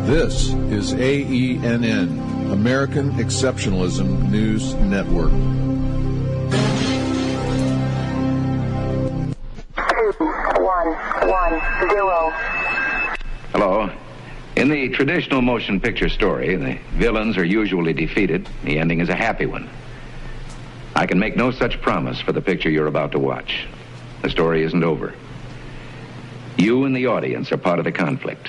This is AENN, American Exceptionalism News Network. 2110. Hello. In the traditional motion picture story, the villains are usually defeated. The ending is a happy one. I can make no such promise for the picture you're about to watch. The story isn't over. You and the audience are part of the conflict.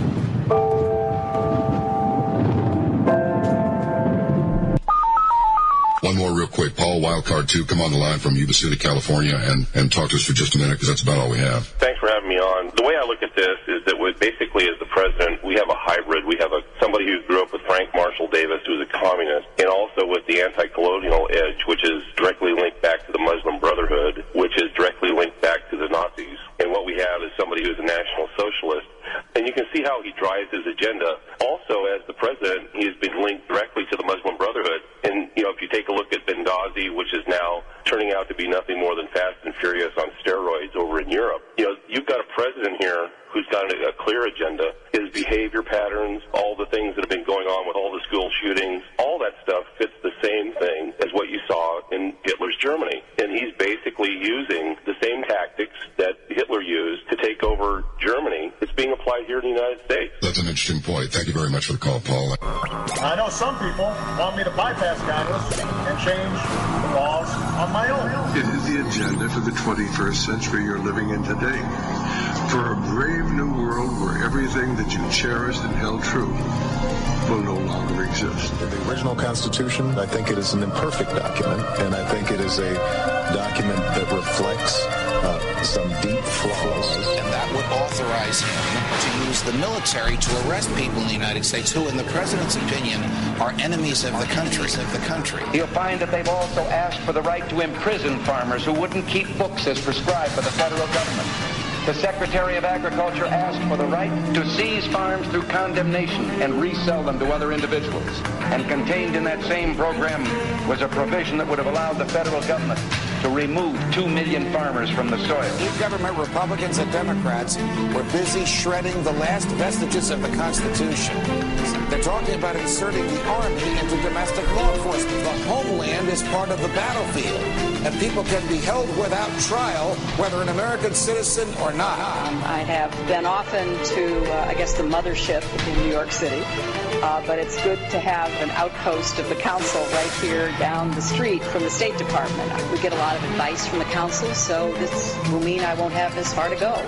One more real quick. Paul, Wildcard 2, come on the line from Yuba City, California, and talk to us for just a minute, because that's about all we have. Thanks for having me on. The way I look at this is that basically as the president, we have a hybrid. We have somebody who grew up with Frank Marshall Davis, who's a communist, and also with the anti-colonial edge, which is directly linked back to the Muslim Brotherhood, which is directly linked back to the Nazis. And what we have is somebody who's a national socialist. And you can see how he drives his agenda. Also, as the president, he has been linked directly to the Muslim Brotherhood. And, if you take a look at Benghazi, which is now turning out to be nothing more than Fast and Furious on steroids over in Europe, you've got a president here who's got a clear agenda. His behavior patterns, all the things that have been going on with all the school shootings, all that stuff fits the same thing as what you saw in Hitler's Germany. And he's basically using the same tactics that Hitler used to take over Germany. It's being applied here in the United States. That's an interesting point. Thank you very much for the call, Paul. I know some people want me to bypass Congress and change the laws on my own. It is the agenda for the 21st century you're living in today. For a brave new world where everything that you cherished and held true will no longer exist. In the original Constitution, I think it is an imperfect document, and I think it is a document that reflects some deep flaws. And that would authorize him to use the military to arrest people in the United States who, in the president's opinion, are enemies of the country. You'll find that they've also asked for the right to imprison farmers who wouldn't keep books as prescribed by the federal government. The Secretary of Agriculture asked for the right to seize farms through condemnation and resell them to other individuals. And contained in that same program was a provision that would have allowed the federal government to remove 2 million farmers from the soil. Each government, Republicans and Democrats, were busy shredding the last vestiges of the Constitution. They're talking about inserting the Army into domestic law enforcement. The homeland is part of the battlefield, and people can be held without trial, whether an American citizen or not. I have been often to, the mothership in New York City, but it's good to have an outpost of the council right here down the street from the State Department. We get a lot of advice from the council, so this will mean I won't have this far to go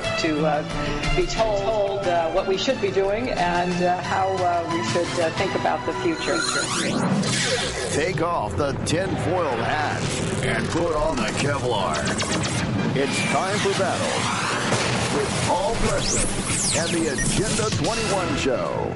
to be told what we should be doing and how we should think about the future. Take off the tinfoil hat and put on the Kevlar. It's time for battle with Paul Preston and the Agenda 21 Show.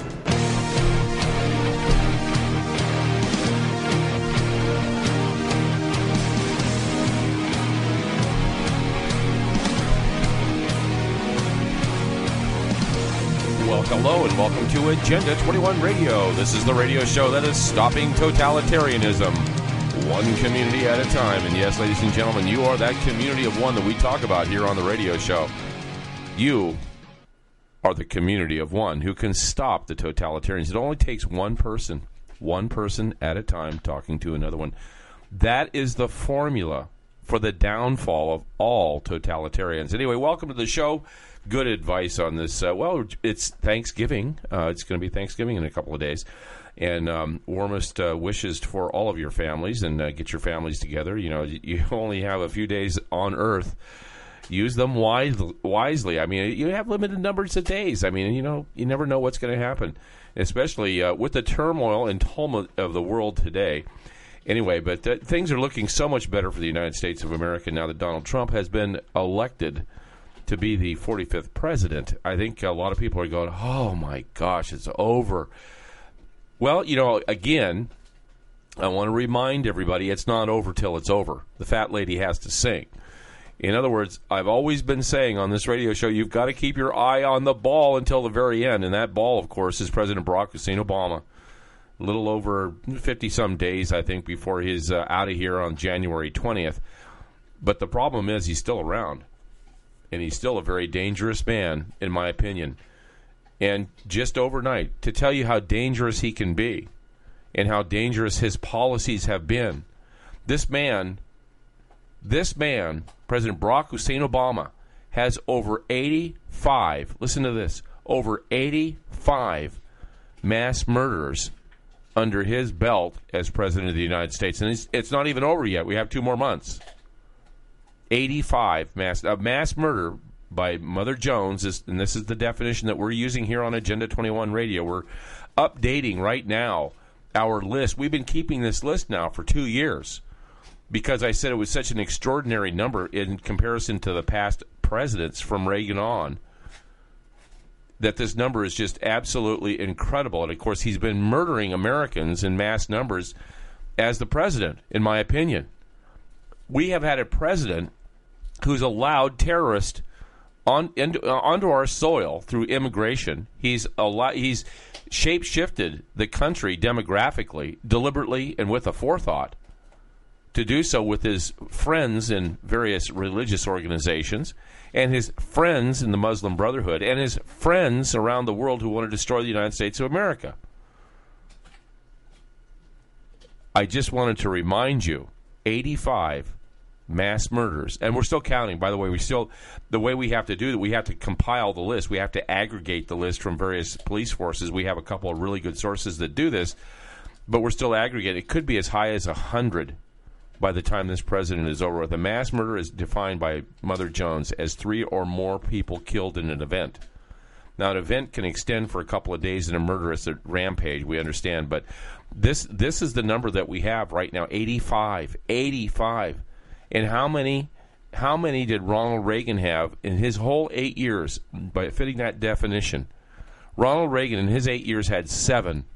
Hello and welcome to Agenda 21 Radio. This is the radio show that is stopping totalitarianism, one community at a time. And yes, ladies and gentlemen, you are that community of one that we talk about here on the radio show. You are the community of one who can stop the totalitarians. It only takes one person at a time talking to another one. That is the formula for the downfall of all totalitarians. Anyway, welcome to the show. Good advice on this. It's Thanksgiving. It's going to be Thanksgiving in a couple of days. And warmest wishes for all of your families, and get your families together. You only have a few days on Earth. Use them wisely. I mean, you have limited numbers of days. I mean, you never know what's going to happen, especially with the turmoil and tumult of the world today. Anyway, but things are looking so much better for the United States of America now that Donald Trump has been elected to be the 45th president. I think a lot of people are going, oh my gosh, it's over. Well, again, I want to remind everybody it's not over till it's over. The fat lady has to sing. In other words, I've always been saying on this radio show, you've got to keep your eye on the ball until the very end. And that ball, of course, is President Barack Hussein Obama. A little over 50-some days, I think, before he's out of here on January 20th. But the problem is he's still around. And he's still a very dangerous man, in my opinion. And just overnight, to tell you how dangerous he can be and how dangerous his policies have been, this man, President Barack Hussein Obama, has over 85, listen to this, over 85 mass murders under his belt as President of the United States. And it's not even over yet. We have 2 more months. 85 mass murder by Mother Jones, and this is the definition that we're using here on Agenda 21 Radio. We're updating right now our list. We've been keeping this list now for 2 years because I said it was such an extraordinary number in comparison to the past presidents from Reagan on, that this number is just absolutely incredible. And, of course, he's been murdering Americans in mass numbers as the president, in my opinion. We have had a president who's allowed terrorists onto our soil through immigration. He's shape-shifted the country demographically, deliberately, and with a forethought, to do so with his friends in various religious organizations and his friends in the Muslim Brotherhood and his friends around the world who want to destroy the United States of America. I just wanted to remind you, 85 mass murders, and we're still counting. By the way, the way we have to do that, we have to compile the list. We have to aggregate the list from various police forces. We have a couple of really good sources that do this, but we're still aggregating. It could be as high as 100 by the time this president is over with. A mass murder is defined by Mother Jones as 3 or more people killed in an event. Now, an event can extend for a couple of days in a murderous rampage, we understand, but this is the number that we have right now, 85. 85. And how many did Ronald Reagan have in his whole 8 years, by fitting that definition? Ronald Reagan in his 8 years had 7.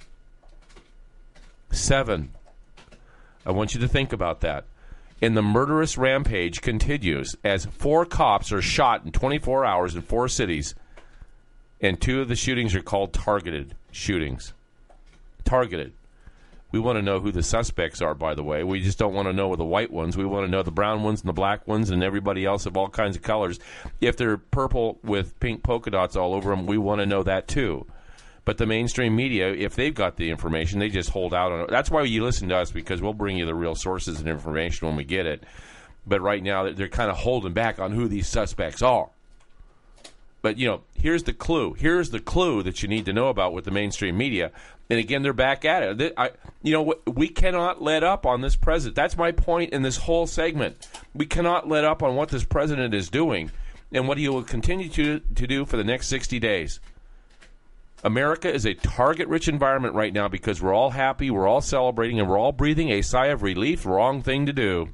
7. I want you to think about that. And the murderous rampage continues as 4 cops are shot in 24 hours in 4 cities, and 2 of the shootings are called targeted shootings. Targeted. We want to know who the suspects are, by the way. We just don't want to know the white ones. We want to know the brown ones and the black ones and everybody else of all kinds of colors. If they're purple with pink polka dots all over them, we want to know that too. But the mainstream media, if they've got the information, they just hold out on it. That's why you listen to us, because we'll bring you the real sources and information when we get it. But right now, they're kind of holding back on who these suspects are. But, here's the clue. Here's the clue that you need to know about with the mainstream media. And, again, they're back at it. We cannot let up on this president. That's my point in this whole segment. We cannot let up on what this president is doing and what he will continue to do for the next 60 days. America is a target-rich environment right now because we're all happy, we're all celebrating, and we're all breathing a sigh of relief. Wrong thing to do.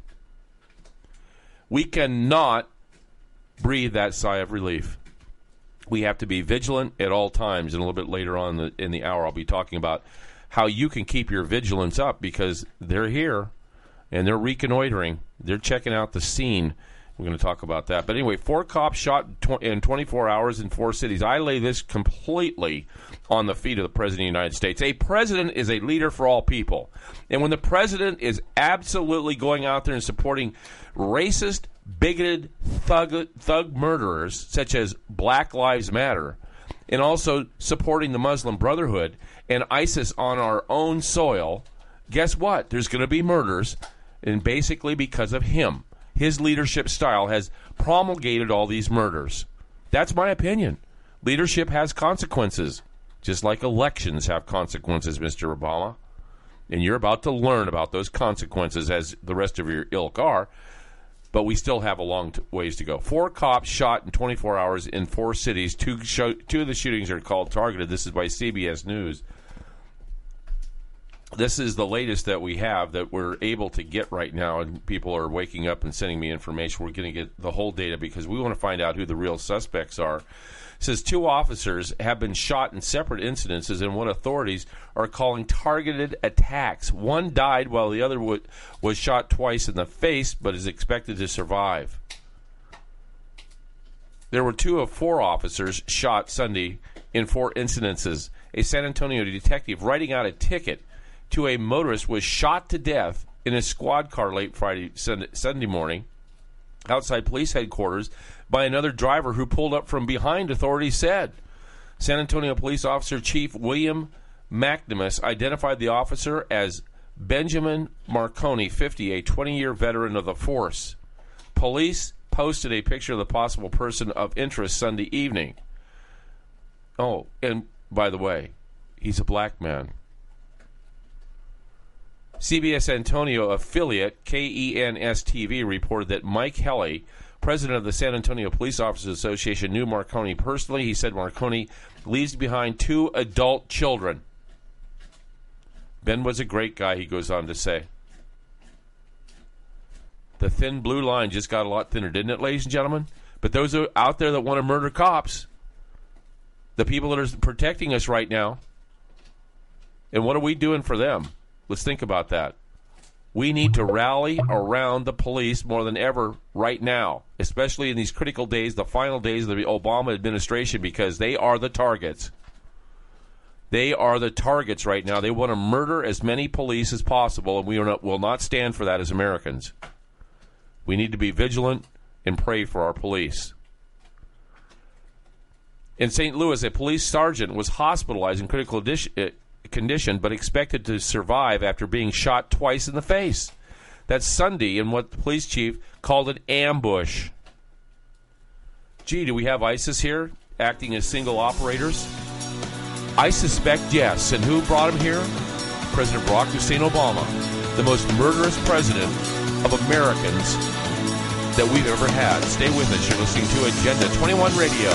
We cannot breathe that sigh of relief. We have to be vigilant at all times. And a little bit later on in the hour, I'll be talking about how you can keep your vigilance up, because they're here and they're reconnoitering. They're checking out the scene. We're going to talk about that. But anyway, 4 cops shot in 24 hours in 4 cities. I lay this completely on the feet of the President of the United States. A president is a leader for all people. And when the president is absolutely going out there and supporting racist, bigoted, thug murderers, such as Black Lives Matter, and also supporting the Muslim Brotherhood and ISIS on our own soil, guess what? There's going to be murders, and basically because of him. His leadership style has promulgated all these murders. That's my opinion. Leadership has consequences, just like elections have consequences, Mr. Obama. And you're about to learn about those consequences, as the rest of your ilk are. But we still have a long ways to go. 4 cops shot in 24 hours in 4 cities. 2 of the shootings are called targeted. This is by CBS News. This is the latest that we have that we're able to get right now, and people are waking up and sending me information. We're going to get the whole data because we want to find out who the real suspects are. It says 2 officers have been shot in separate incidences in what authorities are calling targeted attacks. One died while the other was shot twice in the face but is expected to survive. There were 2 of 4 officers shot Sunday in 4 incidences. A San Antonio detective writing out a ticket to a motorist was shot to death in a squad car late Sunday morning outside police headquarters by another driver who pulled up from behind, authorities said. San Antonio Police Officer Chief William McNimus identified the officer as Benjamin Marconi, 50, a 20-year veteran of the force. Police posted a picture of the possible person of interest Sunday evening. Oh, and by the way, he's a black man. CBS Antonio affiliate KENS-TV reported that Mike Helly, president of the San Antonio Police Officers Association, knew Marconi personally. He said Marconi leaves behind 2 adult children. Ben was a great guy, he goes on to say. The thin blue line just got a lot thinner, didn't it, ladies and gentlemen? But those are out there that want to murder cops, the people that are protecting us right now, and what are we doing for them? Let's think about that. We need to rally around the police more than ever right now, especially in these critical days, the final days of the Obama administration, because they are the targets. They are the targets right now. They want to murder as many police as possible, and we will not stand for that as Americans. We need to be vigilant and pray for our police. In St. Louis, a police sergeant was hospitalized in critical condition but expected to survive after being shot twice in the face. That's Sunday in what the police chief called an ambush. Gee, do we have ISIS here acting as single operators? I suspect yes. And who brought him here? President Barack Hussein Obama, the most murderous president of Americans that we've ever had. Stay with us. You're listening to Agenda 21 Radio.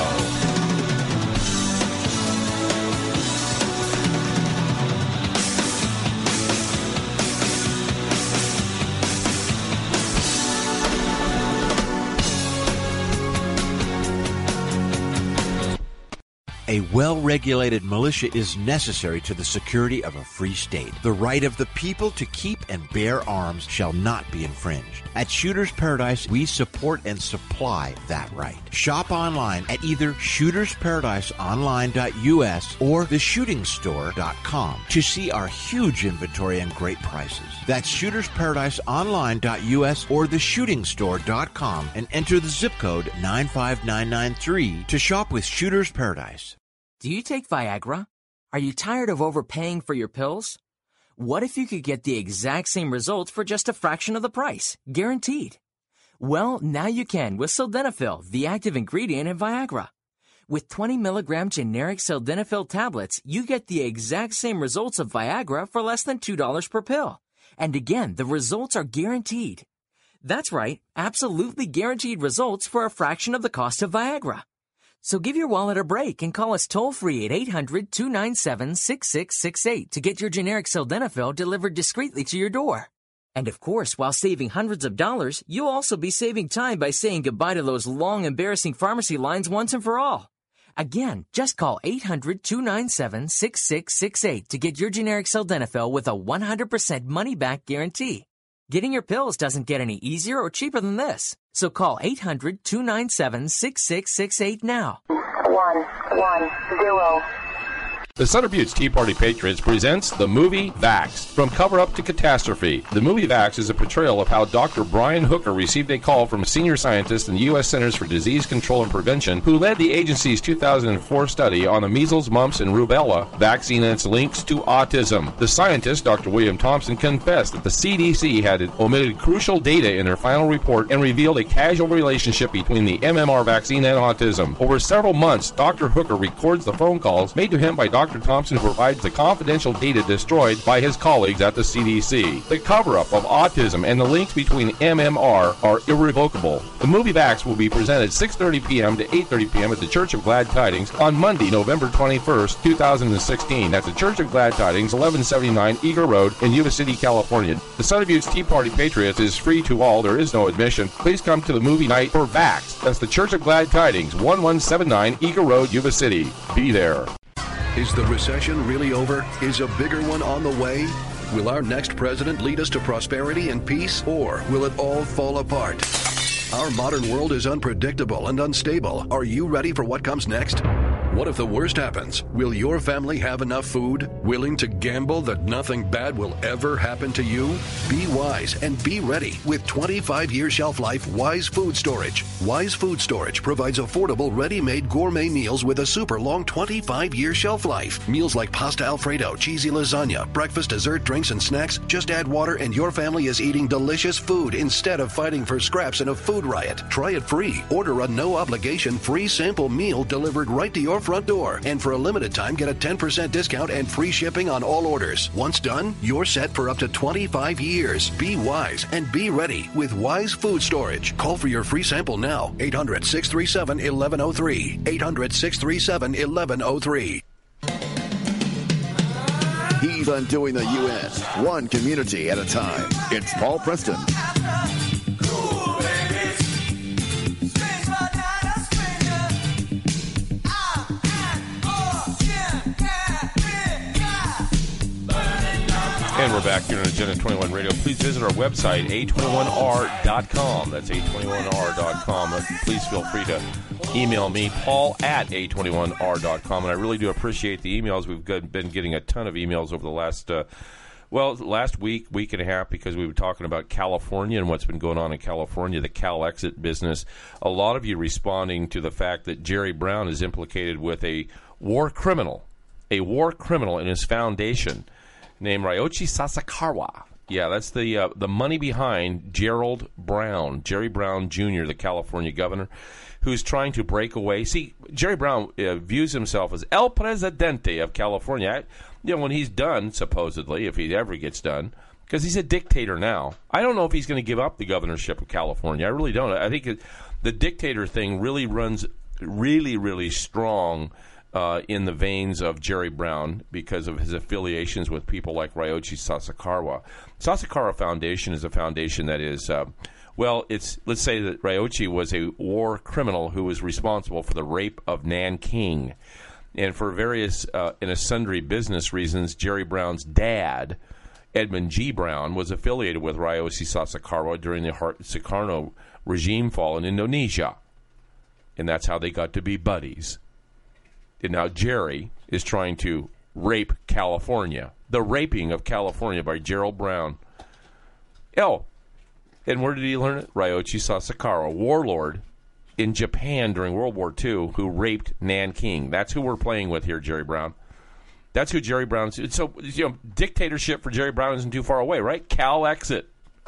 A well-regulated militia is necessary to the security of a free state. The right of the people to keep and bear arms shall not be infringed. At Shooter's Paradise, we support and supply that right. Shop online at either shootersparadiseonline.us or theshootingstore.com to see our huge inventory and great prices. That's shootersparadiseonline.us or theshootingstore.com and enter the zip code 95993 to shop with Shooter's Paradise. Do you take Viagra? Are you tired of overpaying for your pills? What if you could get the exact same results for just a fraction of the price, guaranteed? Well, now you can with Sildenafil, the active ingredient in Viagra. With 20 milligram generic Sildenafil tablets, you get the exact same results of Viagra for less than $2 per pill. And again, the results are guaranteed. That's right, absolutely guaranteed results for a fraction of the cost of Viagra. So give your wallet a break and call us toll-free at 800-297-6668 to get your generic Sildenafil delivered discreetly to your door. And of course, while saving hundreds of dollars, you'll also be saving time by saying goodbye to those long, embarrassing pharmacy lines once and for all. Again, just call 800-297-6668 to get your generic Sildenafil with a 100% money-back guarantee. Getting your pills doesn't get any easier or cheaper than this. So call 800-297-6668 now. 110. The Sutter Butte's Tea Party Patriots presents the movie Vax, From Cover-Up to Catastrophe. The movie Vax is a portrayal of how Dr. Brian Hooker received a call from a senior scientist in the U.S. Centers for Disease Control and Prevention who led the agency's 2004 study on the measles, mumps, and rubella vaccine and its links to autism. The scientist, Dr. William Thompson, confessed that the CDC had omitted crucial data in their final report and revealed a causal relationship between the MMR vaccine and autism. Over several months, Dr. Hooker records the phone calls made to him by Dr. Thompson provides the confidential data destroyed by his colleagues at the CDC. The cover-up of autism and the links between MMR are irrevocable. The movie Vax will be presented 6:30 p.m. to 8:30 p.m. at the Church of Glad Tidings on Monday, November 21st, 2016 at the Church of Glad Tidings, 1179 Eager Road in Yuba City, California. The Sutter Butte's Tea Party Patriots is free to all. There is no admission. Please come to the movie night for Vax. That's the Church of Glad Tidings, 1179 Eager Road, Yuba City. Be there. Is the recession really over? Is a bigger one on the way? Will our next president lead us to prosperity and peace, or will it all fall apart? Our modern world is unpredictable and unstable. Are you ready for what comes next? What if the worst happens? Will your family have enough food? Willing to gamble that nothing bad will ever happen to you? Be wise and be ready with 25-year shelf life Wise Food Storage. Wise Food Storage provides affordable, ready-made gourmet meals with a super long 25-year shelf life. Meals like pasta Alfredo, cheesy lasagna, breakfast, dessert, drinks, and snacks. Just add water and your family is eating delicious food instead of fighting for scraps in a food riot. Try it free. Order a no-obligation free sample meal delivered right to your front door. And for a limited time, get a 10% discount and free shipping on all orders. Once done, you're set for up to 25 years. Be wise and be ready with Wise Food Storage. Call for your free sample now. 800-637-1103. 800-637-1103. He's undoing the U.S. one community at a time. It's Paul Preston. And we're back here on Agenda 21 Radio. Please visit our website, a21r.com. That's a21r.com. Please feel free to email me, Paul at a21r.com. And I really do appreciate the emails. We've been getting a ton of emails over the last week and a half, because we were talking about California and what's been going on in California, the CalExit business. A lot of you responding to the fact that Jerry Brown is implicated with a war criminal in his foundation named Ryoichi Sasakawa. Yeah, that's the money behind Jerry Brown Jr., the California governor, who's trying to break away. See, Jerry Brown views himself as El Presidente of California. When he's done, supposedly, if he ever gets done, because he's a dictator now. I don't know if he's going to give up the governorship of California. I really don't. I think the dictator thing really runs really, really strong in the veins of Jerry Brown because of his affiliations with people like Ryoichi Sasakawa. Sasakawa Foundation is a foundation that is, let's say that Ryoichi was a war criminal who was responsible for the rape of Nanking. And for various and sundry business reasons, Jerry Brown's dad, Edmund G. Brown, was affiliated with Ryoichi Sasakawa during the Sukarno regime fall in Indonesia. And that's how they got to be buddies. And now Jerry is trying to rape California. The raping of California by Gerald Brown. And where did he learn it? Ryoichi Sasakawa, warlord in Japan during World War II, who raped Nanking. That's who we're playing with here, Jerry Brown. That's who Jerry Brown is. So, dictatorship for Jerry Brown isn't too far away, right? CalExit.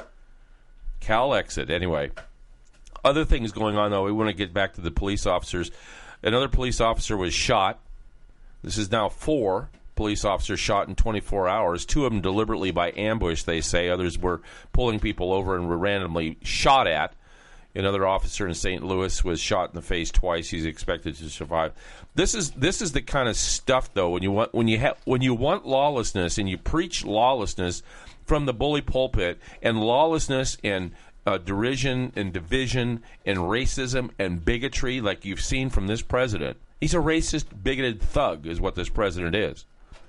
Anyway, other things going on, though. We want to get back to the police officers. Another police officer was shot. This is now 4 police officers shot in 24 hours. 2 of them deliberately by ambush, they say. Others were pulling people over and were randomly shot at. Another officer in St. Louis was shot in the face twice. He's expected to survive. This is the kind of stuff, though, when you want lawlessness and you preach lawlessness from the bully pulpit, and lawlessness and derision and division and racism and bigotry like you've seen from this president. He's a racist, bigoted thug is what this president is.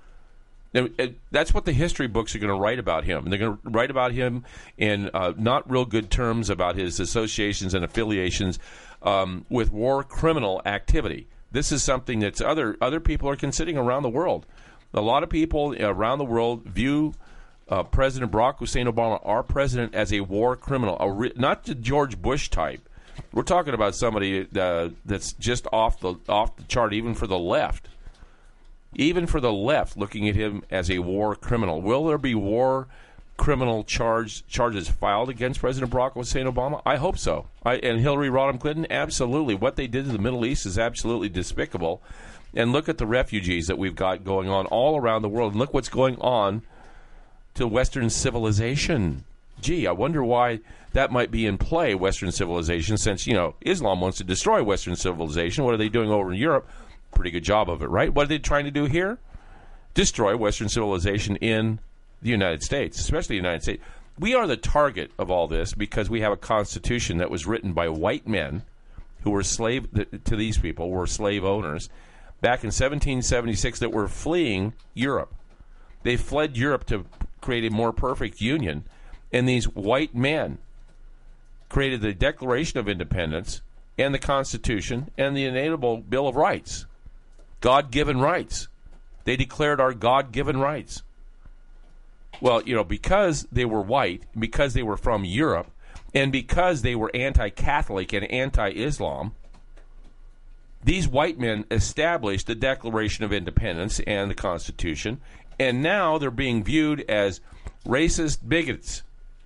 And that's what the history books are going to write about him. They're going to write about him in not real good terms about his associations and affiliations with war criminal activity. This is something that other people are considering around the world. A lot of people around the world view President Barack Hussein Obama, our president, as a war criminal, not the George Bush type. We're talking about somebody that's just off the chart, even for the left. Even for the left, looking at him as a war criminal. Will there be war criminal charges filed against President Barack Hussein Obama? I hope so. And Hillary Rodham Clinton? Absolutely. What they did to the Middle East is absolutely despicable. And look at the refugees that we've got going on all around the world. And look what's going on to Western civilization. Gee, I wonder why that might be in play, Western civilization, since, Islam wants to destroy Western civilization. What are they doing over in Europe? Pretty good job of it, right? What are they trying to do here? Destroy Western civilization in the United States, especially the United States. We are the target of all this because we have a constitution that was written by white men who were slave to these people, were slave owners, back in 1776 that were fleeing Europe. They fled Europe to create a more perfect union, and these white men created the Declaration of Independence and the Constitution and the Inalienable Bill of Rights. God-given rights. They declared our God-given rights. Well, because they were white, because they were from Europe, and because they were anti-Catholic and anti-Islam, these white men established the Declaration of Independence and the Constitution, and now they're being viewed as racist bigots.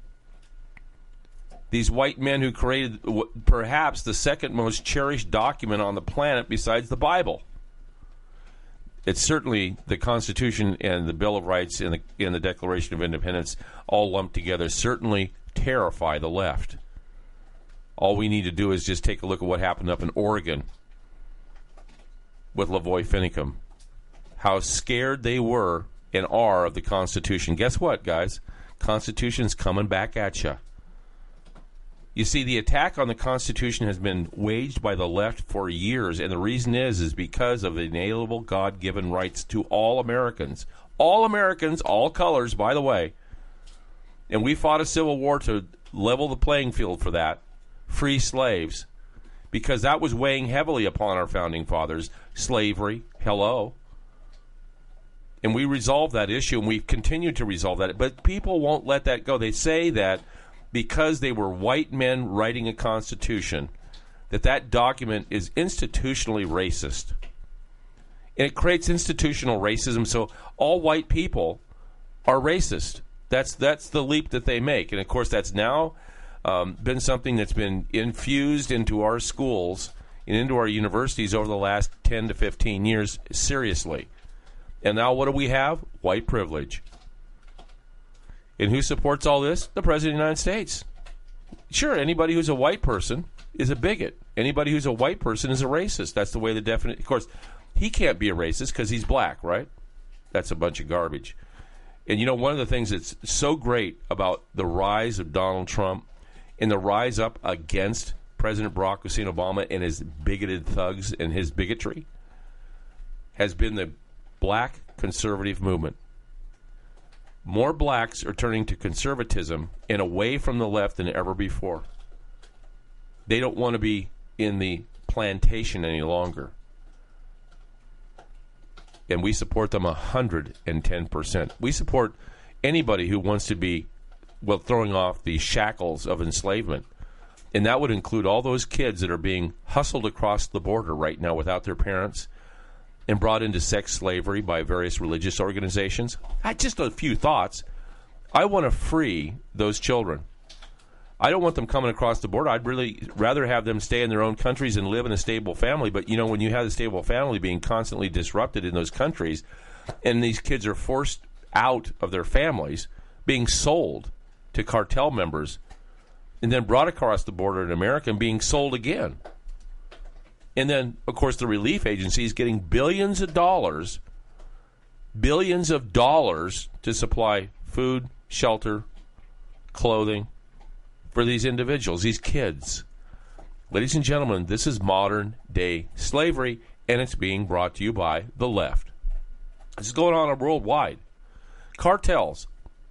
These white men who created perhaps the second most cherished document on the planet besides the Bible. It's certainly the Constitution and the Bill of Rights and the Declaration of Independence all lumped together certainly terrify the left. All we need to do is just take a look at what happened up in Oregon with Lavoy Finicum. How scared they were and are of the Constitution. Guess what, guys? Constitution's coming back at you. You see, the attack on the Constitution has been waged by the left for years, and the reason is because of the inalienable God-given rights to all Americans. All Americans, all colors, by the way. And we fought a civil war to level the playing field for that. Free slaves. Because that was weighing heavily upon our founding fathers. Slavery, hello. And we resolved that issue, and we've continued to resolve that. But people won't let that go. They say that because they were white men writing a constitution, that document is institutionally racist. And it creates institutional racism, so all white people are racist. That's the leap that they make. And, of course, that's now been something that's been infused into our schools and into our universities over the last 10 to 15 years, seriously. And now what do we have? White privilege. And who supports all this? The President of the United States. Sure, anybody who's a white person is a bigot. Anybody who's a white person is a racist. That's the way the definition... Of course, he can't be a racist because he's black, right? That's a bunch of garbage. And one of the things that's so great about the rise of Donald Trump and the rise up against President Barack Hussein Obama and his bigoted thugs and his bigotry has been the black conservative movement. More blacks are turning to conservatism and away from the left than ever before. They don't want to be in the plantation any longer. And we support them 110%. We support anybody who wants to be, throwing off the shackles of enslavement. And that would include all those kids that are being hustled across the border right now without their parents and brought into sex slavery by various religious organizations. Just a few thoughts. I want to free those children. I don't want them coming across the border. I'd really rather have them stay in their own countries and live in a stable family. But, when you have a stable family being constantly disrupted in those countries, and these kids are forced out of their families, being sold to cartel members, and then brought across the border in America and being sold again. And then, of course, the relief agencies getting billions of dollars to supply food, shelter, clothing for these individuals, these kids. Ladies and gentlemen, this is modern-day slavery, and it's being brought to you by the left. This is going on worldwide. Cartels,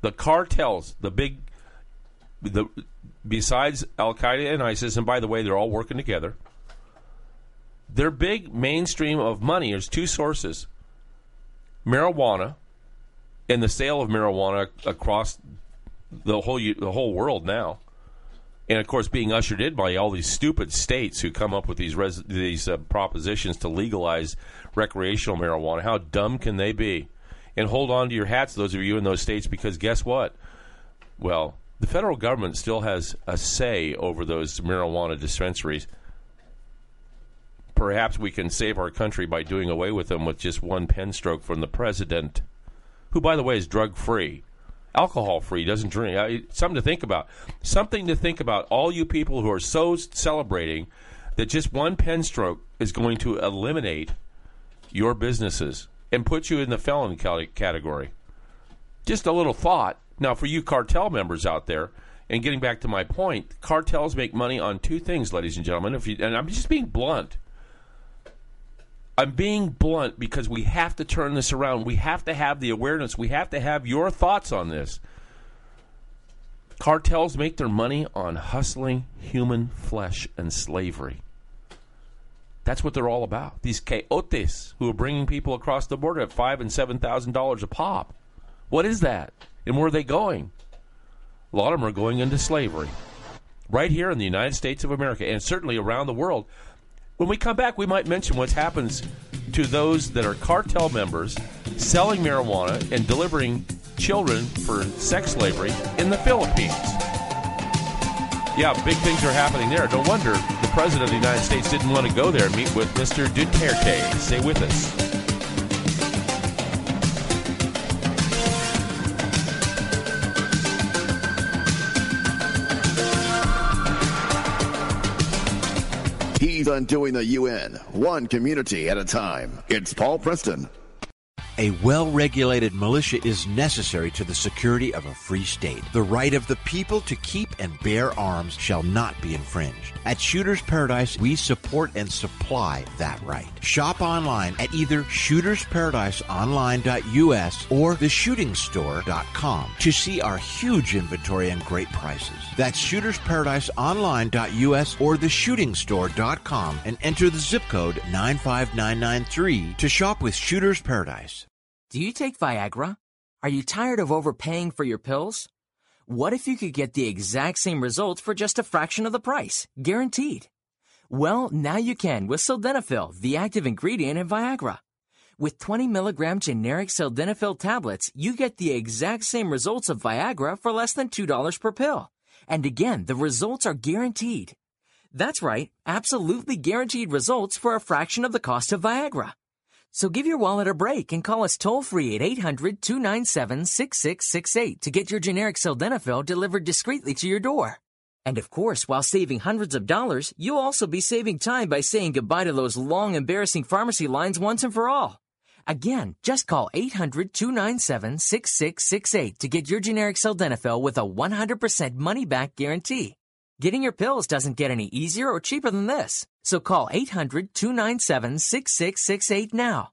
besides Al-Qaeda and ISIS, and by the way, they're all working together, their big mainstream of money is two sources: marijuana and the sale of marijuana across the whole world now, and of course being ushered in by all these stupid states who come up with these propositions to legalize recreational marijuana. How dumb can they be? And hold on to your hats, those of you in those states, because guess what? Well, the federal government still has a say over those marijuana dispensaries. Perhaps we can save our country by doing away with them with just one pen stroke from the president, who, by the way, is drug-free, alcohol-free, doesn't drink. Something to think about. Something to think about, all you people who are so celebrating that just one pen stroke is going to eliminate your businesses and put you in the felon category. Just a little thought. Now, for you cartel members out there, and getting back to my point, cartels make money on two things, ladies and gentlemen. And I'm just being blunt. I'm being blunt because we have to turn this around. We have to have the awareness. We have to have your thoughts on this. Cartels make their money on hustling human flesh and slavery. That's what they're all about. These coyotes who are bringing people across the border at $5,000 and $7,000 a pop. What is that? And where are they going? A lot of them are going into slavery. Right here in the United States of America, and certainly around the world. When we come back, we might mention what happens to those that are cartel members selling marijuana and delivering children for sex slavery in the Philippines. Yeah, big things are happening there. No wonder the President of the United States didn't want to go there and meet with Mr. Duterte. Stay with us. He's undoing the UN, one community at a time. It's Paul Preston. A well-regulated militia is necessary to the security of a free state. The right of the people to keep and bear arms shall not be infringed. At Shooters Paradise, we support and supply that right. Shop online at either shootersparadiseonline.us or theshootingstore.com to see our huge inventory and great prices. That's shootersparadiseonline.us or theshootingstore.com and enter the zip code 95993 to shop with Shooters Paradise. Do you take Viagra? Are you tired of overpaying for your pills? What if you could get the exact same results for just a fraction of the price, guaranteed? Well, now you can with Sildenafil, the active ingredient in Viagra. With 20 milligram generic Sildenafil tablets, you get the exact same results of Viagra for less than $2 per pill. And again, the results are guaranteed. That's right, absolutely guaranteed results for a fraction of the cost of Viagra. So give your wallet a break and call us toll-free at 800-297-6668 to get your generic Sildenafil delivered discreetly to your door. And of course, while saving hundreds of dollars, you'll also be saving time by saying goodbye to those long, embarrassing pharmacy lines once and for all. Again, just call 800-297-6668 to get your generic Sildenafil with a 100% money-back guarantee. Getting your pills doesn't get any easier or cheaper than this. So call 800-297-6668 now.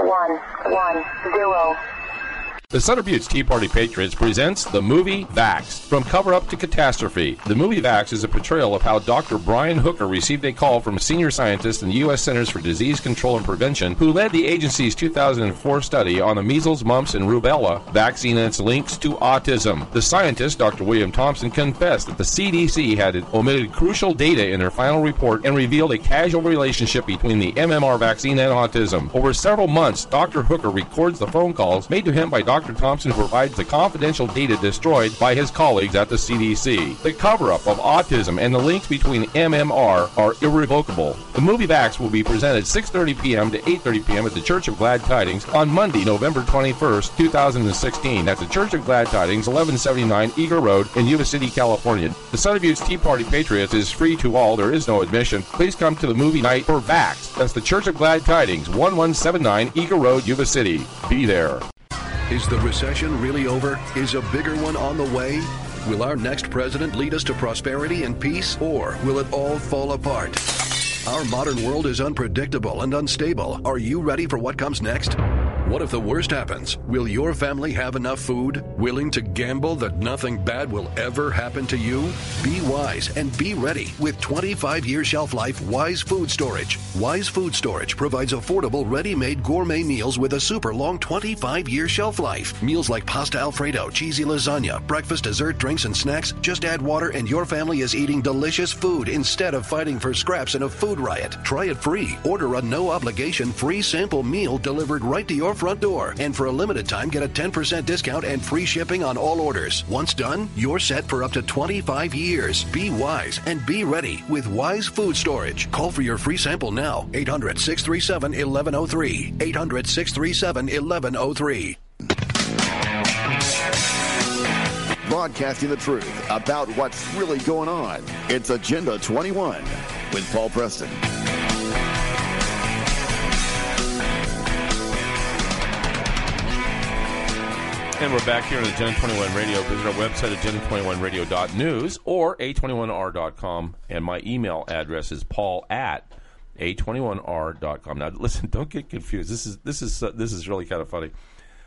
110. The Sutter Buttes Tea Party Patriots presents the movie Vaxxed, From Cover-Up to Catastrophe. The movie Vaxxed is a portrayal of how Dr. Brian Hooker received a call from a senior scientist in the U.S. Centers for Disease Control and Prevention who led the agency's 2004 study on the measles, mumps, and rubella vaccine and its links to autism. The scientist, Dr. William Thompson, confessed that the CDC had omitted crucial data in their final report and revealed a causal relationship between the MMR vaccine and autism. Over several months, Dr. Hooker records the phone calls made to him by Dr. Thompson provides the confidential data destroyed by his colleagues at the CDC. The cover-up of autism and the links between MMR are irrevocable. The movie Vaxxed will be presented 6:30 p.m. to 8:30 p.m. at the Church of Glad Tidings on Monday, November 21st, 2016 at the Church of Glad Tidings, 1179 Eager Road in Yuba City, California. The Sutter Buttes Tea Party Patriots is free to all. There is no admission. Please come to the movie night for Vaxxed. That's the Church of Glad Tidings, 1179 Eager Road, Yuba City. Be there. Is the recession really over? Is a bigger one on the way? Will our next president lead us to prosperity and peace, or will it all fall apart? Our modern world is unpredictable and unstable. Are you ready for what comes next? What if the worst happens? Will your family have enough food? Willing to gamble that nothing bad will ever happen to you? Be wise and be ready with 25-year shelf life Wise Food Storage. Wise Food Storage provides affordable, ready-made gourmet meals with a super long 25-year shelf life. Meals like pasta Alfredo, cheesy lasagna, breakfast, dessert, drinks, and snacks. Just add water and your family is eating delicious food instead of fighting for scraps in a food riot. Try it free. Order a no-obligation free sample meal delivered right to your front door. And for a limited time, get a 10% discount and free shipping on all orders. Once done, you're set for up to 25 years. Be wise and be ready with Wise Food Storage. Call for your free sample now. 800-637-1103. 800-637-1103. Broadcasting the truth about what's really going on. It's Agenda 21 with Paul Preston. And we're back here on Agenda 21 Radio. Visit our website, agenda21radio.news or a21r.com. And my email address is paul@a21r.com. Now, listen, don't get confused. This is really kind of funny.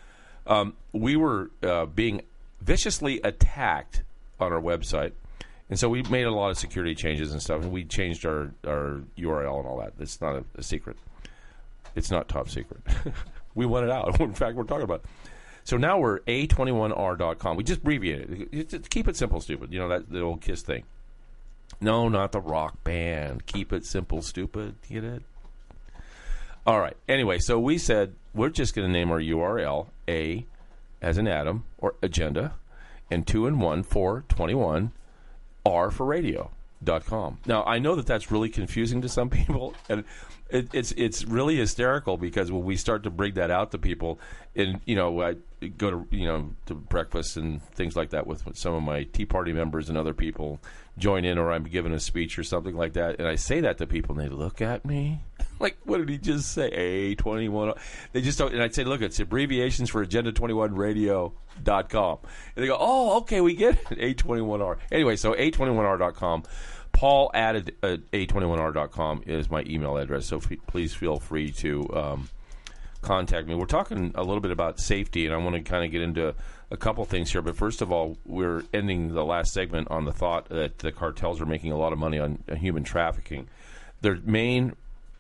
We were being viciously attacked on our website, And so we made a lot of security changes and stuff, and we changed our URL and all that. It's not a secret. It's not top secret. We want it out. In fact, we're talking about it. So now we're A21R.com. We just abbreviated it. Just keep it simple, stupid. You know, that the old KISS thing. No, not the rock band. Keep it simple, stupid. Get it? All right. Anyway, so we said we're just going to name our URL A as in Adam or agenda, and 2 and 1 for 21, R for radio.com. Now, I know that that's really confusing to some people, and it's really hysterical because when we start to bring that out to people, and, you know, I go to, you know, to breakfast and things like that with some of my Tea Party members and other people join in, or I'm giving a speech or something like that, and I say that to people, and they look at me like, what did he just say? A21. They just don't, and I'd say, look, it's abbreviations for agenda21radio.com. And they go, oh, okay, we get it, A21R. Anyway, so A21R.com. Paul added A21R.com is my email address, so please feel free to contact me. We're talking a little bit about safety, and I want to kind of get into a couple things here. But first of all, we're ending the last segment on the thought that the cartels are making a lot of money on human trafficking. Their main,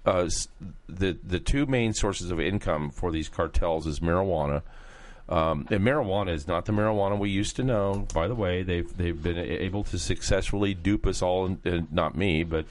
the two main sources of income for these cartels is marijuana. And marijuana is not the marijuana we used to know. By the way, they've been able to successfully dupe us all, not me, but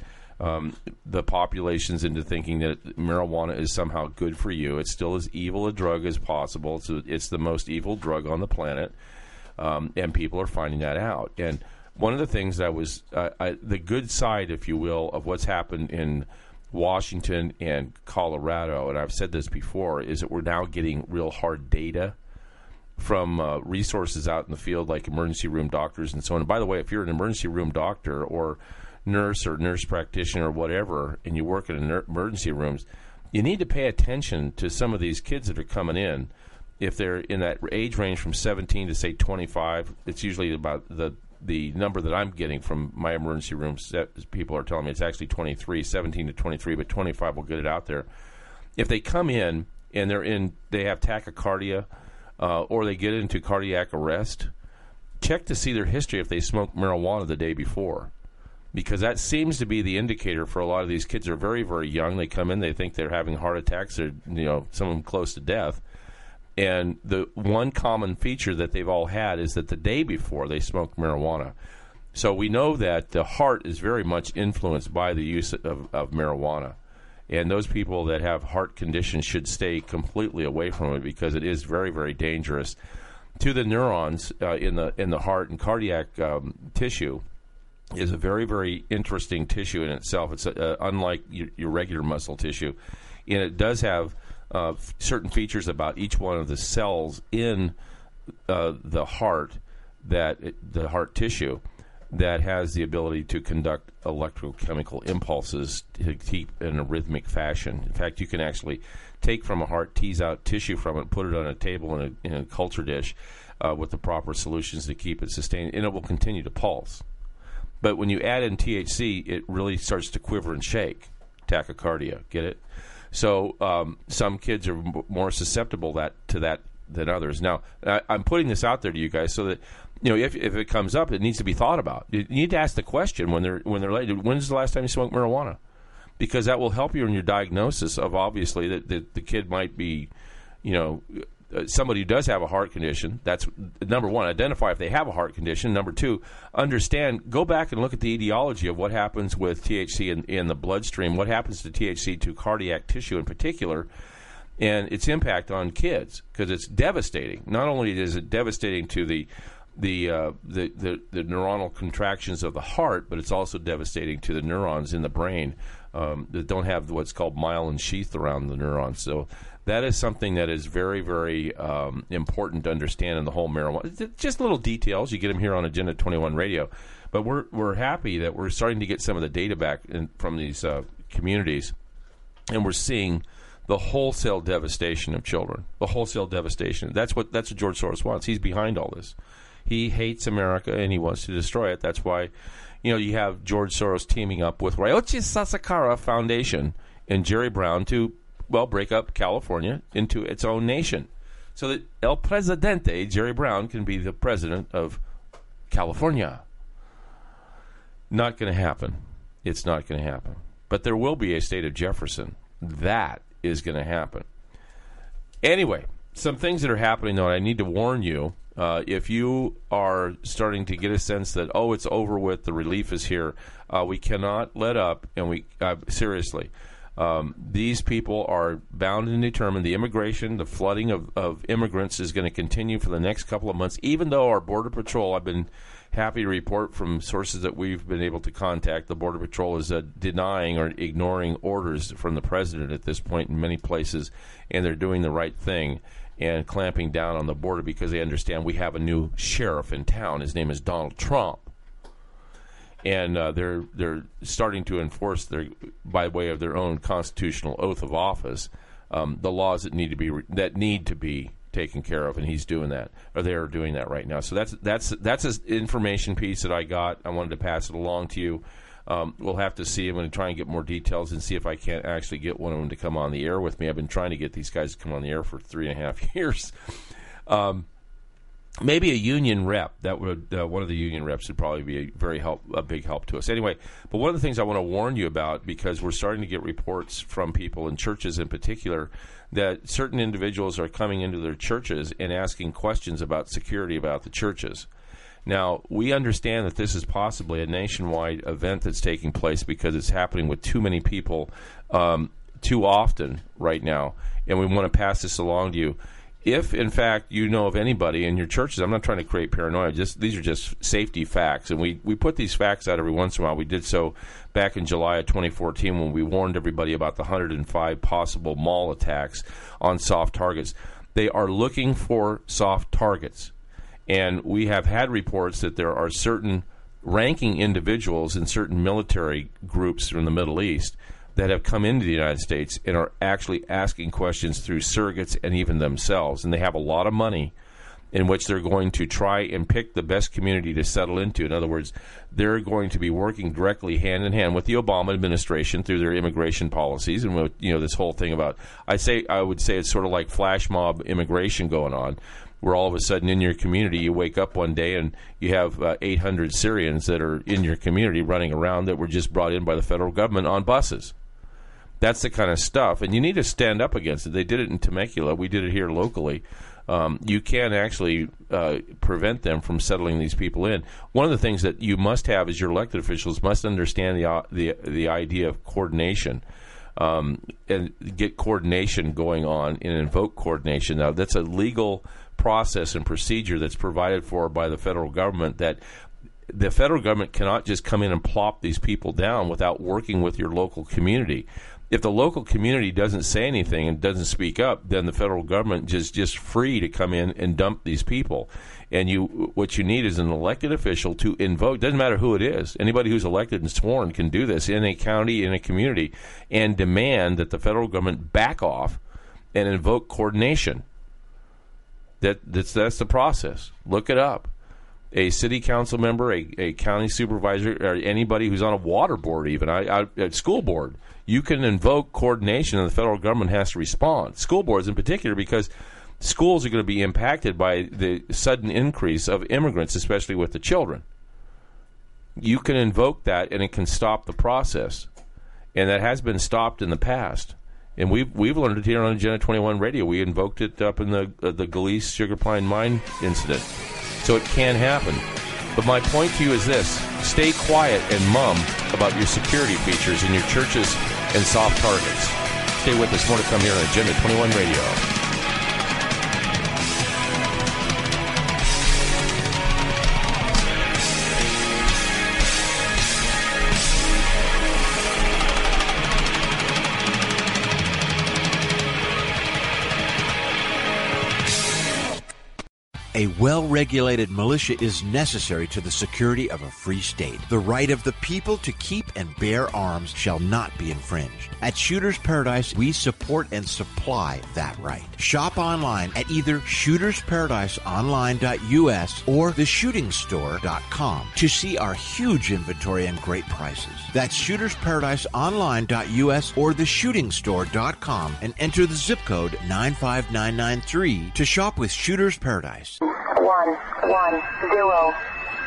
the populations into thinking that marijuana is somehow good for you. It's still as evil a drug as possible. It's the most evil drug on the planet, and people are finding that out. And one of the things that was the good side, if you will, of what's happened in Washington and Colorado, and I've said this before, is that we're now getting real hard data from resources out in the field like emergency room doctors and so on. And by the way, if you're an emergency room doctor or nurse practitioner or whatever, and you work in emergency rooms, you need to pay attention to some of these kids that are coming in. If they're in that age range from 17 to, say, 25, it's usually about the number that I'm getting from my emergency rooms. People are telling me it's actually 23, 17 to 23, but 25 will get it out there. If they come in and they have tachycardia, or they get into cardiac arrest, check to see their history if they smoked marijuana the day before, because that seems to be the indicator for a lot of these kids. Are very, very young. They come in, they think they're having heart attacks, or, you know, some of them close to death. And the one common feature that they've all had is that the day before they smoked marijuana. So we know that the heart is very much influenced by the use of marijuana. And those people that have heart conditions should stay completely away from it, because it is very, very dangerous to the neurons in the heart. And cardiac tissue is a very, very interesting tissue in itself. It's unlike your regular muscle tissue, and it does have certain features about each one of the cells in the heart, the heart tissue, that has the ability to conduct electrochemical impulses to keep in a rhythmic fashion. In fact, you can actually take from a heart, tease out tissue from it, put it on a table in a culture dish with the proper solutions to keep it sustained, and it will continue to pulse. But when you add in THC, it really starts to quiver and shake. Tachycardia, get it? So some kids are more susceptible to that than others. Now, I'm putting this out there to you guys so that, you know, if it comes up, it needs to be thought about. You need to ask the question when they're late. When's the last time you smoked marijuana? Because that will help you in your diagnosis of, obviously, that the kid might be, you know, somebody who does have a heart condition. That's number one. Identify if they have a heart condition. Number two, understand. Go back and look at the etiology of what happens with THC in the bloodstream. What happens to THC to cardiac tissue in particular, and its impact on kids, because it's devastating. Not only is it devastating to the neuronal contractions of the heart, but it's also devastating to the neurons in the brain that don't have what's called myelin sheath around the neurons. So that is something that is very, very important to understand in the whole marijuana. Just little details. You get them here on Agenda 21 Radio. But we're happy that we're starting to get some of the data back from these communities, and we're seeing the wholesale devastation of children. The wholesale devastation. That's what George Soros wants. He's behind all this. He hates America, and he wants to destroy it. That's why, you know, you have George Soros teaming up with Ryoichi Sasakara Foundation and Jerry Brown to, well, break up California into its own nation, so that El Presidente, Jerry Brown, can be the president of California. Not going to happen. It's not going to happen. But there will be a state of Jefferson. That is going to happen. Anyway, some things that are happening, though, and I need to warn you, if you are starting to get a sense that, oh, it's over with, the relief is here, we cannot let up, and seriously, these people are bound and determined. The immigration, the flooding of immigrants is going to continue for the next couple of months, even though our Border Patrol, I've been happy to report from sources that we've been able to contact, the Border Patrol is denying or ignoring orders from the president at this point in many places, and they're doing the right thing and clamping down on the border because they understand we have a new sheriff in town. His name is Donald Trump. And they're starting to enforce, by way of their own constitutional oath of office, the laws that need to be taken care of, and he's doing that, or they're doing that right now. So that's an information piece that I got. I wanted to pass it along to you. We'll have to see. I'm going to try and get more details and see if I can't actually get one of them to come on the air with me. I've been trying to get these guys to come on the air for 3.5 years. Maybe a union rep. That would one of the union reps would probably be a big help to us. Anyway, but one of the things I want to warn you about, because we're starting to get reports from people in churches in particular, that certain individuals are coming into their churches and asking questions about security about the churches. Now, we understand that this is possibly a nationwide event that's taking place because it's happening with too many people too often right now, and we want to pass this along to you. If, in fact, you know of anybody in your churches, I'm not trying to create paranoia, these are just safety facts, and we put these facts out every once in a while. We did so back in July of 2014 when we warned everybody about the 105 possible mall attacks on soft targets. They are looking for soft targets, and we have had reports that there are certain ranking individuals in certain military groups from the Middle East that have come into the United States and are actually asking questions through surrogates and even themselves. And they have a lot of money in which they're going to try and pick the best community to settle into. In other words, they're going to be working directly hand in hand with the Obama administration through their immigration policies and with, this whole thing about, I would say it's sort of like flash mob immigration going on, where all of a sudden in your community you wake up one day and you have 800 Syrians that are in your community running around that were just brought in by the federal government on buses. That's the kind of stuff, and you need to stand up against it. They did it in Temecula. We did it here locally. You can actually prevent them from settling these people in. One of the things that you must have is your elected officials must understand the idea of coordination and get coordination going on and invoke coordination. Now, that's a legal process and procedure that's provided for by the federal government, that the federal government cannot just come in and plop these people down without working with your local community. If the local community doesn't say anything and doesn't speak up, then the federal government is just free to come in and dump these people. And what you need is an elected official to invoke, doesn't matter who it is, anybody who's elected and sworn can do this in a county, in a community, and demand that the federal government back off and invoke coordination. That's the process. Look it up. A city council member, a county supervisor, or anybody who's on a water board, even a school board, you can invoke coordination, and the federal government has to respond. School boards in particular, because schools are going to be impacted by the sudden increase of immigrants, especially with the children. You can invoke that, and it can stop the process, and that has been stopped in the past. And we've learned it here on Agenda 21 Radio. We invoked it up in the Galice Sugar Pine Mine incident. So it can happen. But my point to you is this: stay quiet and mum about your security features in your churches and soft targets. Stay with us. More to come here on Agenda 21 Radio. A well-regulated militia is necessary to the security of a free state. The right of the people to keep and bear arms shall not be infringed. At Shooter's Paradise, we support and supply that right. Shop online at either shootersparadiseonline.us or theshootingstore.com to see our huge inventory and great prices. That's shootersparadiseonline.us or theshootingstore.com and enter the zip code 95993 to shop with Shooter's Paradise. 110.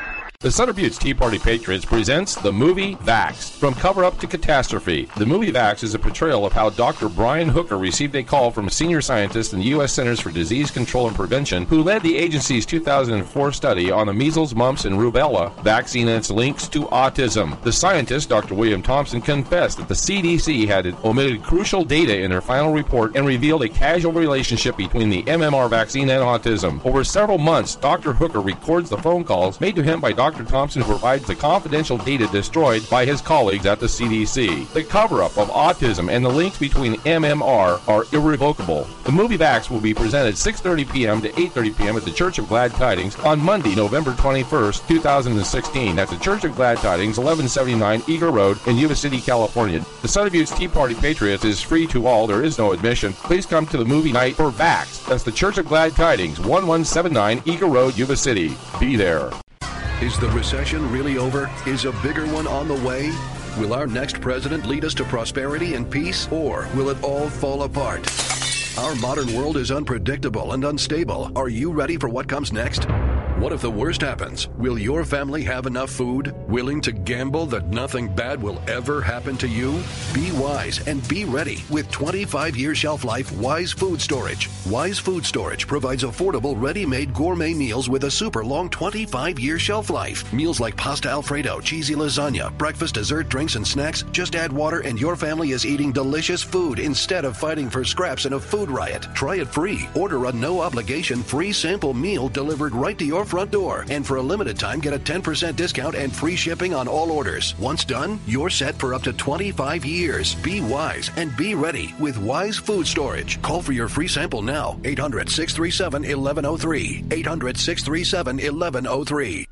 The Southern Buttes Tea Party Patriots presents the movie Vax. From cover-up to catastrophe, the movie Vax is a portrayal of how Dr. Brian Hooker received a call from a senior scientist in the U.S. Centers for Disease Control and Prevention who led the agency's 2004 study on the measles, mumps, and rubella vaccine and its links to autism. The scientist, Dr. William Thompson, confessed that the CDC had omitted crucial data in their final report and revealed a causal relationship between the MMR vaccine and autism. Over several months, Dr. Hooker records the phone calls made to him by Dr. Thompson, who provides the confidential data destroyed by his colleagues at the CDC. The cover-up of autism and the links between MMR are irrevocable. The movie Vax will be presented 6:30 p.m. to 8:30 p.m. at the Church of Glad Tidings on Monday, November 21st, 2016 at the Church of Glad Tidings, 1179 Eager Road in Yuba City, California. The Southern Buttes Tea Party Patriots is free to all. There is no admission. Please come to the movie night for Vax. That's the Church of Glad Tidings, 1179 Eager Road, Yuba City. Be there. Is the recession really over? Is a bigger one on the way? Will our next president lead us to prosperity and peace, or will it all fall apart? Our modern world is unpredictable and unstable. Are you ready for what comes next? What if the worst happens? Will your family have enough food? Willing to gamble that nothing bad will ever happen to you? Be wise and be ready with 25-year shelf life Wise Food Storage. Wise Food Storage provides affordable, ready-made gourmet meals with a super long 25-year shelf life. Meals like pasta Alfredo, cheesy lasagna, breakfast, dessert, drinks, and snacks. Just add water and your family is eating delicious food instead of fighting for scraps in a food riot. Try it free. Order a no-obligation free sample meal delivered right to your front door. And for a limited time, get a 10% discount and free shipping on all orders. Once done, you're set for up to 25 years. Be wise and be ready with Wise Food Storage. Call for your free sample now. 800-637-1103. 800-637-1103.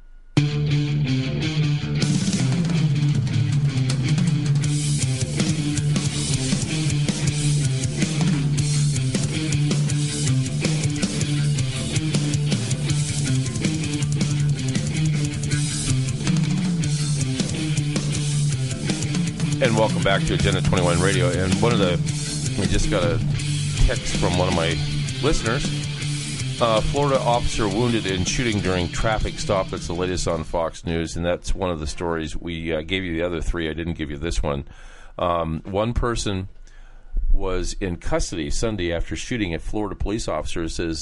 And welcome back to Agenda 21 Radio. And we just got a text from one of my listeners. Florida officer wounded in shooting during traffic stop. That's the latest on Fox News, and that's one of the stories. We gave you the other three. I didn't give you this one. One person was in custody Sunday after shooting at Florida police officers. Says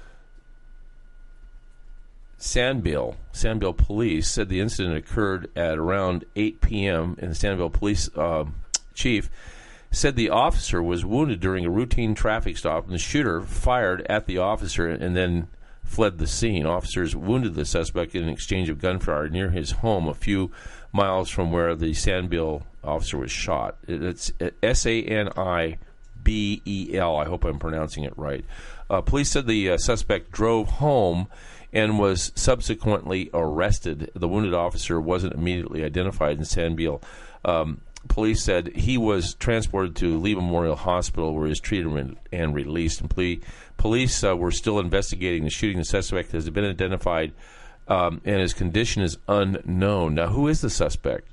Sanville police said the incident occurred at around 8 p.m. and the Sanville police chief said the officer was wounded during a routine traffic stop and the shooter fired at the officer and then fled the scene. Officers wounded the suspect in an exchange of gunfire near his home a few miles from where the Sanville officer was shot. It's Sanibel. I hope I'm pronouncing it right. Police said the suspect drove home and was subsequently arrested. The wounded officer wasn't immediately identified in Sanville. Police said he was transported to Lee Memorial Hospital where he was treated and released. And police were still investigating the shooting. The suspect has been identified, and his condition is unknown. Now, who is the suspect?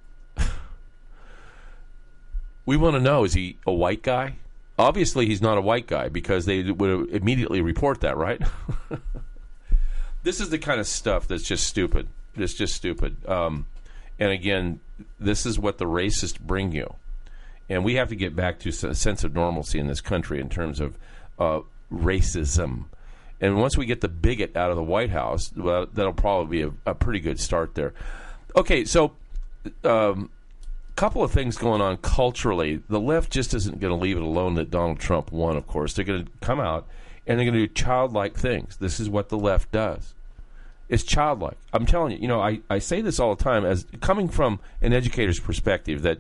We want to know, is he a white guy? Obviously, he's not a white guy because they would immediately report that, right? This is the kind of stuff that's just stupid. It's just stupid. And again, this is what the racists bring you. And we have to get back to a sense of normalcy in this country in terms of racism. And once we get the bigot out of the White House, well, that'll probably be a pretty good start there. Okay, so couple of things going on culturally. The left just isn't going to leave it alone that Donald Trump won, of course. They're going to come out and they're going to do childlike things. This is what the left does. It's childlike. I'm telling you, I say this all the time as coming from an educator's perspective that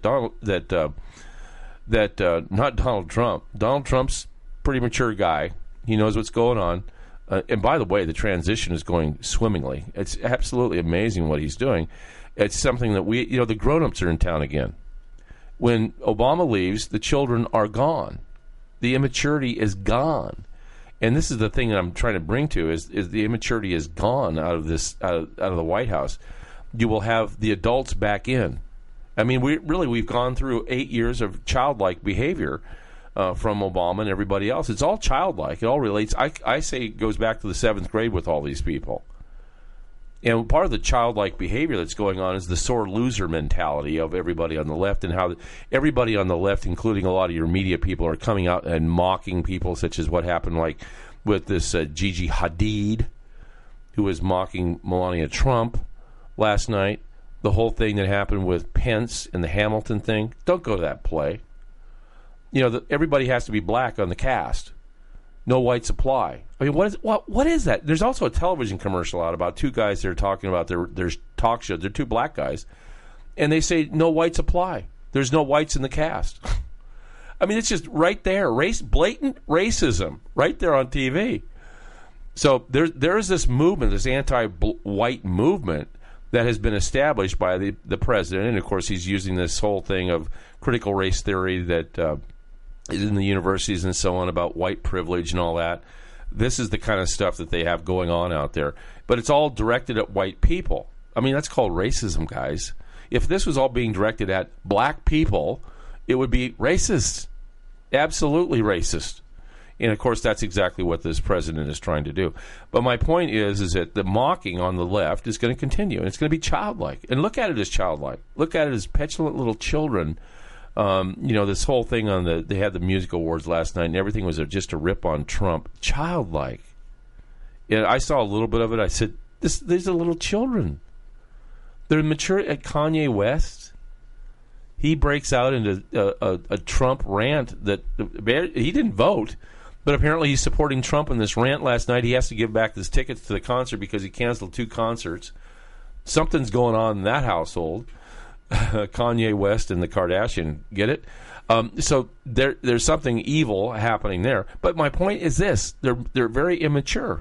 not Donald Trump. Donald Trump's a pretty mature guy. He knows what's going on. And by the way, the transition is going swimmingly. It's absolutely amazing what he's doing. It's something that the grown-ups are in town again. When Obama leaves, the children are gone. The immaturity is gone. And this is the thing that I'm trying to bring to is the immaturity is gone out of the White House. You will have the adults back in. I mean, we've gone through 8 years of childlike behavior from Obama and everybody else. It's all childlike. It all relates. I say it goes back to the 7th grade with all these people. And part of the childlike behavior that's going on is the sore loser mentality of everybody on the left, and how everybody on the left, including a lot of your media people, are coming out and mocking people, such as what happened like with this Gigi Hadid, who was mocking Melania Trump last night. The whole thing that happened with Pence and the Hamilton thing. Don't go to that play. Everybody has to be black on the cast. No white supply. I mean, what is that? There's also a television commercial out about two guys that are talking about their talk show. They're two black guys. And they say, no white supply. There's no whites in the cast. I mean, it's just right there. Blatant racism right there on TV. So there's this movement, this anti-white movement that has been established by the president. And, of course, he's using this whole thing of critical race theory that is in the universities and so on about white privilege and all that. This is the kind of stuff that they have going on out there. But it's all directed at white people. I mean, that's called racism, guys. If this was all being directed at black people, it would be racist. Absolutely racist. And, of course, that's exactly what this president is trying to do. But my point is that the mocking on the left is going to continue, and it's going to be childlike. And look at it as childlike. Look at it as petulant little children. This whole thing they had the music awards last night, and everything was just a rip on Trump. Childlike. Yeah, I saw a little bit of it. I said, these are little children. They're mature. At Kanye West, he breaks out into a Trump rant that he didn't vote, but apparently he's supporting Trump in this rant last night. He has to give back his tickets to the concert because he canceled 2 concerts. Something's going on in that household. Kanye West and the Kardashian, get it? So there's something evil happening there. But my point is this: they're very immature,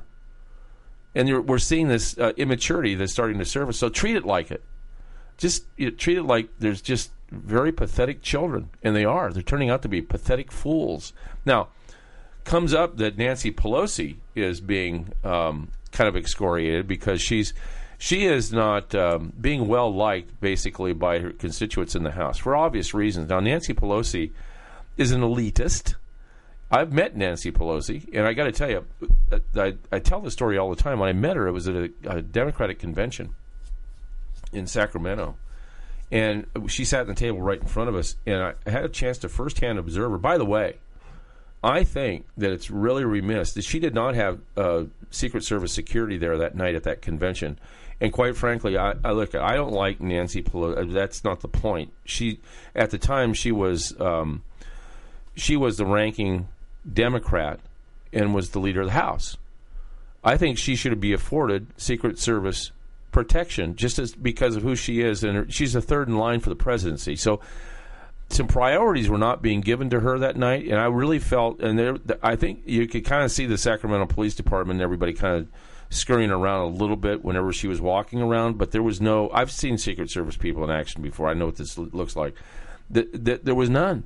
and we're seeing this immaturity that's starting to surface. So treat it like it. Just treat it like there's just very pathetic children, and they're turning out to be pathetic fools. Now, comes up that Nancy Pelosi is being kind of excoriated because she is not being well-liked, basically, by her constituents in the House, for obvious reasons. Now, Nancy Pelosi is an elitist. I've met Nancy Pelosi, and I got to tell you, I tell the story all the time. When I met her, it was at a Democratic convention in Sacramento, and she sat at the table right in front of us, and I had a chance to firsthand observe her. By the way, I think that it's really remiss that she did not have Secret Service security there that night at that convention. And quite frankly, I don't like Nancy Pelosi. That's not the point. At the time, she was the ranking Democrat and was the leader of the House. I think she should be afforded Secret Service protection just because of who she is, and she's a third in line for the presidency. So some priorities were not being given to her that night, and I really felt, I think you could kind of see the Sacramento Police Department and everybody kind of scurrying around a little bit whenever she was walking around, but there was no, I've seen Secret Service people in action before. I know what this looks like. There was none.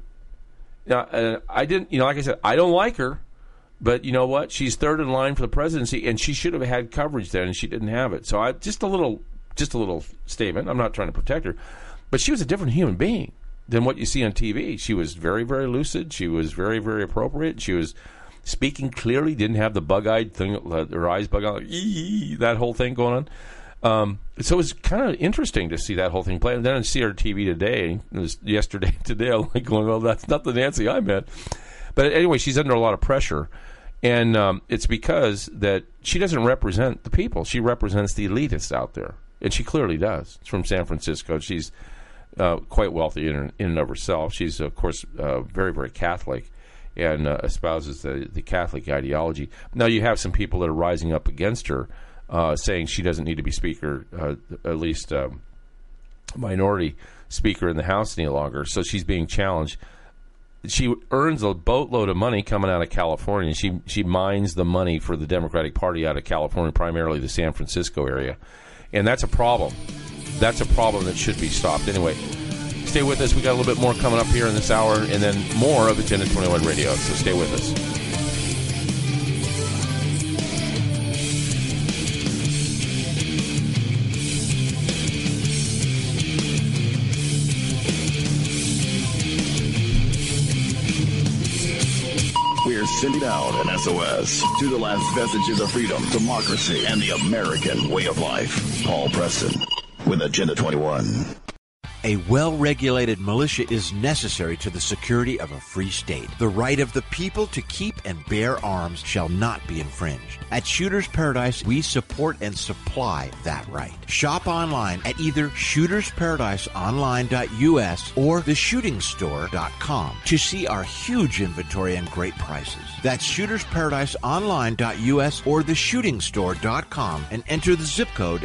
Now, I didn't, like I said, I don't like her, but you know what? She's third in line for the presidency, and she should have had coverage then, and she didn't have it. So just a little statement. I'm not trying to protect her, but she was a different human being than what you see on TV. She was very, very lucid. She was very, very appropriate. She was speaking clearly, didn't have the bug-eyed thing, her eyes bug-eyed, that whole thing going on. So it was kind of interesting to see that whole thing play. And then I see her TV today. It was today. I'm like going, well, that's not the Nancy I met. But anyway, she's under a lot of pressure. And it's because that she doesn't represent the people. She represents the elitists out there. And she clearly does. She's from San Francisco. She's quite wealthy in and of herself. She's, of course, very, very Catholic and espouses the Catholic ideology. Now, you have some people that are rising up against her, saying she doesn't need to be speaker, at least minority speaker in the House any longer. So she's being challenged. She earns a boatload of money coming out of California. She mines the money for the Democratic Party out of California, primarily the San Francisco area. And that's a problem. That's a problem that should be stopped. Anyway, stay with us. We got a little bit more coming up here in this hour, and then more of Agenda 21 Radio. So stay with us. We're sending out an SOS to the last vestiges of freedom, democracy, and the American way of life. Paul Preston with Agenda 21. A well-regulated militia is necessary to the security of a free state. The right of the people to keep and bear arms shall not be infringed. At Shooter's Paradise, we support and supply that right. Shop online at either shootersparadiseonline.us or theshootingstore.com to see our huge inventory and great prices. That's shootersparadiseonline.us or theshootingstore.com and enter the zip code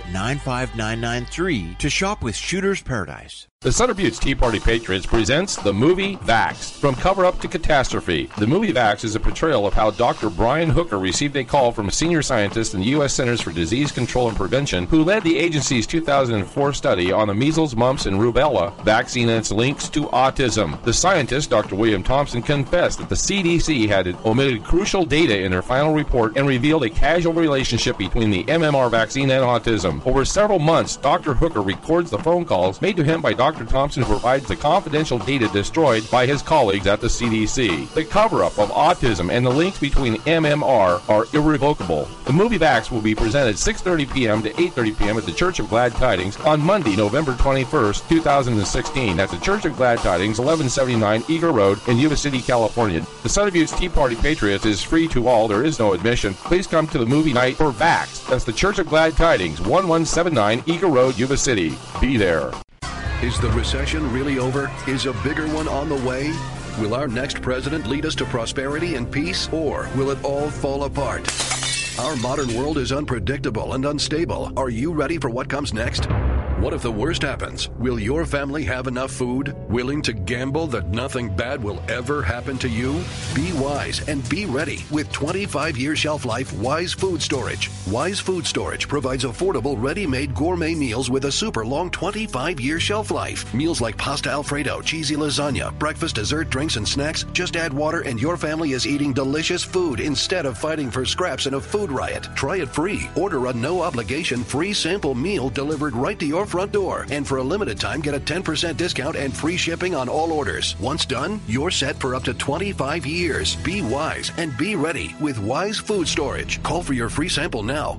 95993 to shop with Shooter's Paradise. The Sutter Butte's Tea Party Patriots presents the movie Vaxxed. From cover-up to catastrophe, the movie Vaxxed is a portrayal of how Dr. Brian Hooker received a call from a senior scientist in the U.S. Centers for Disease Control and Prevention who led the agency's 2004 study on the measles, mumps, and rubella vaccine and its links to autism. The scientist, Dr. William Thompson, confessed that the CDC had omitted crucial data in their final report and revealed a causal relationship between the MMR vaccine and autism. Over several months, Dr. Hooker records the phone calls made to him by Dr. Thompson provides the confidential data destroyed by his colleagues at the CDC. The cover-up of autism and the links between MMR are irrevocable. The movie Vaxxed will be presented 6:30 p.m. to 8:30 p.m. at the Church of Glad Tidings on Monday, November 21st, 2016 at the Church of Glad Tidings, 1179 Eager Road in Yuba City, California. The Sutter Butte's Tea Party Patriots is free to all. There is no admission. Please come to the movie night for Vaxxed. That's the Church of Glad Tidings, 1179 Eager Road, Yuba City. Be there. Is the recession really over? Is a bigger one on the way? Will our next president lead us to prosperity and peace, or will it all fall apart? Our modern world is unpredictable and unstable. Are you ready for what comes next? What if the worst happens? Will your family have enough food? Willing to gamble that nothing bad will ever happen to you? Be wise and be ready with 25-year shelf life Wise Food Storage. Wise Food Storage provides affordable, ready-made gourmet meals with a super long 25-year shelf life. Meals like pasta Alfredo, cheesy lasagna, breakfast, dessert, drinks, and snacks. Just add water and your family is eating delicious food instead of fighting for scraps in a food riot. Try it free. Order a no-obligation free sample meal delivered right to your front door. And for a limited time, get a 10% discount and free shipping on all orders. Once done, you're set for up to 25 years. Be wise and be ready with Wise Food Storage. Call for your free sample now.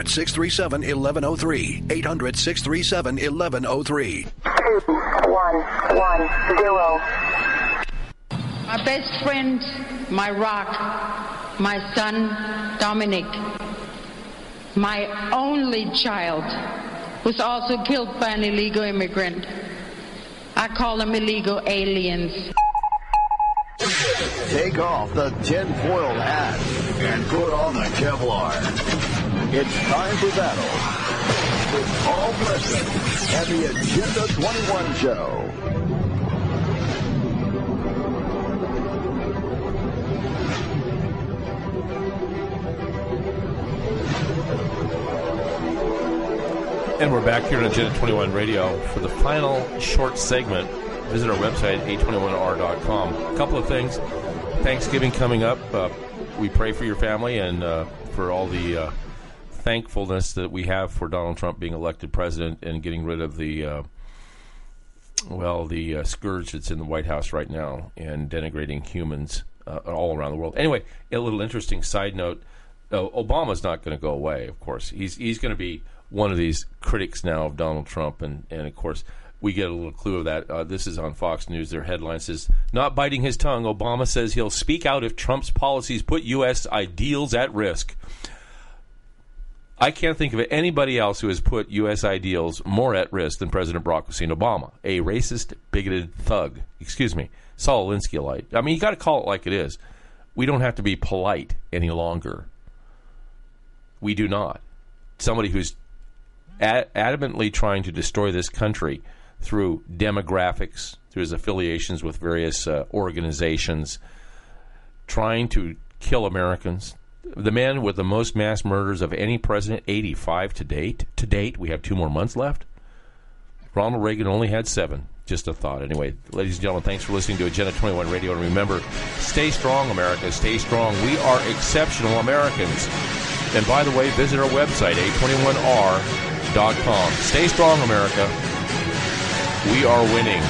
800-637-1103. 800-637-1103. 2110. My best friend, my rock, my son, Dominic, my only child, was also killed by an illegal immigrant. I call them illegal aliens. Take off the tinfoil hat and put on the Kevlar. It's time for battle with Paul Preston and the Agenda 21 Show. And we're back here on Agenda 21 Radio for the final short segment. Visit our website, a21r.com. A couple of things. Thanksgiving coming up. We pray for your family and for all the thankfulness that we have for Donald Trump being elected president and getting rid of the scourge that's in the White House right now and denigrating humans all around the world. Anyway, a little interesting side note. Obama's not going to go away, of course. He's going to be one of these critics now of Donald Trump, and of course, we get a little clue of that. This is on Fox News. Their headline says, "Not biting his tongue, Obama says he'll speak out if Trump's policies put U.S. ideals at risk." I can't think of anybody else who has put U.S. ideals more at risk than President Barack Hussein Obama, a racist, bigoted thug. Excuse me, Saul Alinsky-lite. I mean, you got to call it like it is. We don't have to be polite any longer. We do not. Somebody who's adamantly trying to destroy this country through demographics, through his affiliations with various organizations, trying to kill Americans. The man with the most mass murders of any president, 85 to date. To date, we have 2 more months left. Ronald Reagan only had 7. Just a thought. Anyway, ladies and gentlemen, thanks for listening to Agenda 21 Radio. And remember, stay strong, America. Stay strong. We are exceptional Americans. And by the way, visit our website, a21r.com. Stay strong, America. We are winning.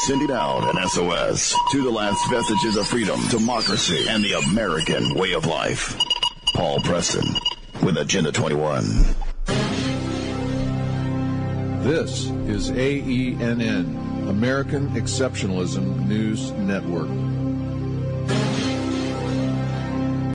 sending down an SOS to the last vestiges of freedom, democracy, and the American way of life. Paul Preston with Agenda 21. This is AENN, American Exceptionalism News Network.